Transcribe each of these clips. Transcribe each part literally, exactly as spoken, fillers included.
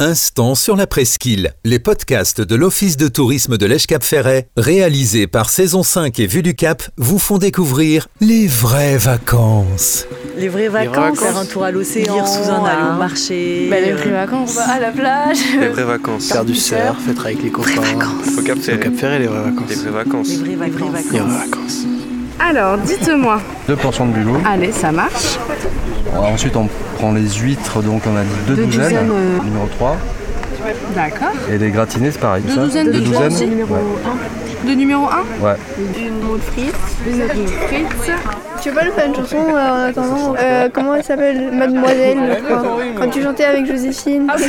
Instant sur la presqu'île, les podcasts de l'Office de tourisme de Lège-Cap-Ferret, réalisés par Saison cinq et Vue du Cap, vous font découvrir les vraies vacances. Les vraies vacances, faire un tour à l'océan, lire sous un aller au marché. Bah, les vraies vacances, on va à la plage. Les vraies vacances. Faire du surf, être avec les copains. Au Cap-Ferret. Au Cap-Ferret, les vraies vacances. Les vraies vacances. Les vraies vacances. Les vraies vacances. Alors, dites-moi. Deux portions de bulot. Allez, ça marche. Alors, ensuite, on prend les huîtres, donc on a dit deux, deux douzaines, douzaines euh... numéro trois. D'accord. Et les gratinés, c'est pareil. Deux ça douzaines de douzaines douzaines. Numéro ouais. un. De numéro un. Ouais. Une moule frite. Une moule frite. Tu veux pas nous faire une chanson euh, en attendant euh, comment elle s'appelle Mademoiselle, je crois. Quand tu chantais avec Joséphine. Ah,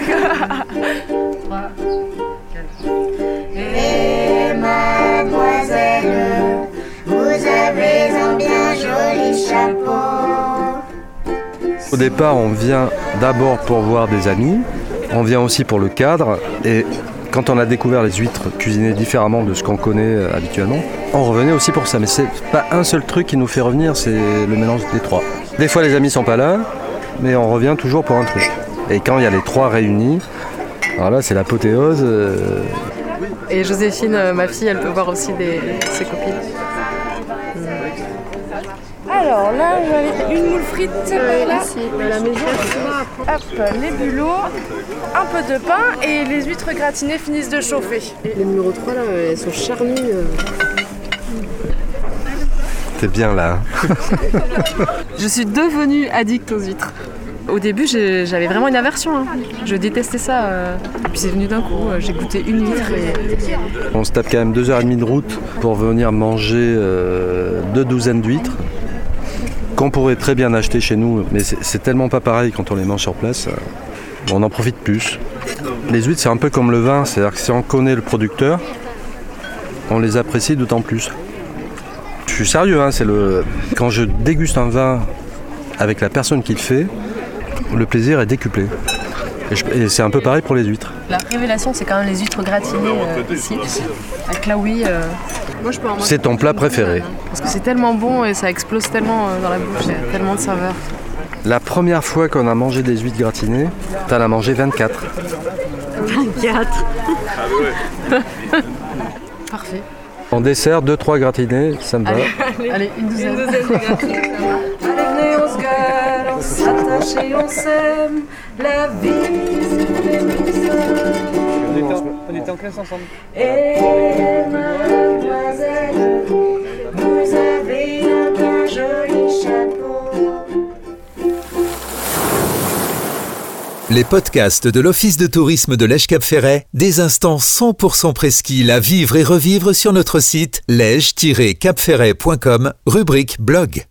Et mademoiselle, vous avez un bien joli chapeau. Au départ, on vient d'abord pour voir des amis. On vient aussi pour le cadre. Et quand on a découvert les huîtres cuisinées différemment de ce qu'on connaît habituellement, on revenait aussi pour ça. Mais c'est pas un seul truc qui nous fait revenir, c'est le mélange des trois. Des fois, les amis sont pas là, mais on revient toujours pour un truc. Et quand il y a les trois réunis, alors là, c'est l'apothéose. Euh... Et Joséphine, ma fille, elle peut voir aussi des... ses copines. Alors là, j'avais une moule frite euh, là, ici, à la maison. Hop, les bulots, un peu de pain et les huîtres gratinées finissent de chauffer. Les numéro trois là, elles sont charnues. Euh... T'es bien là. Je suis devenue addict aux huîtres. Au début, j'ai, j'avais vraiment une aversion. Hein. Je détestais ça. Euh... Et puis c'est venu d'un coup. J'ai goûté une huître. Et... On se tape quand même deux heures et demie de route pour venir manger euh, deux douzaines d'huîtres. Qu'on pourrait très bien acheter chez nous, mais c'est, c'est tellement pas pareil quand on les mange sur place. Euh, on en profite plus. Les huîtres, c'est un peu comme le vin. C'est-à-dire que si on connaît le producteur, on les apprécie d'autant plus. Je suis sérieux, hein, c'est le... quand je déguste un vin avec la personne qui le fait, le plaisir est décuplé. Et, je, et c'est un peu pareil pour les huîtres. La révélation, c'est quand même les huîtres gratinées euh, ici, à Claoui. Euh... Moi, je peux en c'est ton plat préféré. Parce que c'est tellement bon et ça explose tellement euh, dans la bouche, il y a tellement de saveurs. La première fois qu'on a mangé des huîtres gratinées, t'en as mangé vingt-quatre. vingt-quatre. Parfait. En dessert, deux trois gratinés, ça me va. Allez, allez, allez une douzaine. Une douzaine de gratinées. Allez, venez, on se gueule, on s'attache et on s'aime. La vie, c'est une maison. On était en classe ensemble. Et mademoiselle, vous avez un bien joli chapeau. Les podcasts de l'Office de tourisme de Lège-Cap-Ferret, des instants cent pour cent presqu'île à vivre et revivre sur notre site lège tiret cap ferret point com, rubrique blog.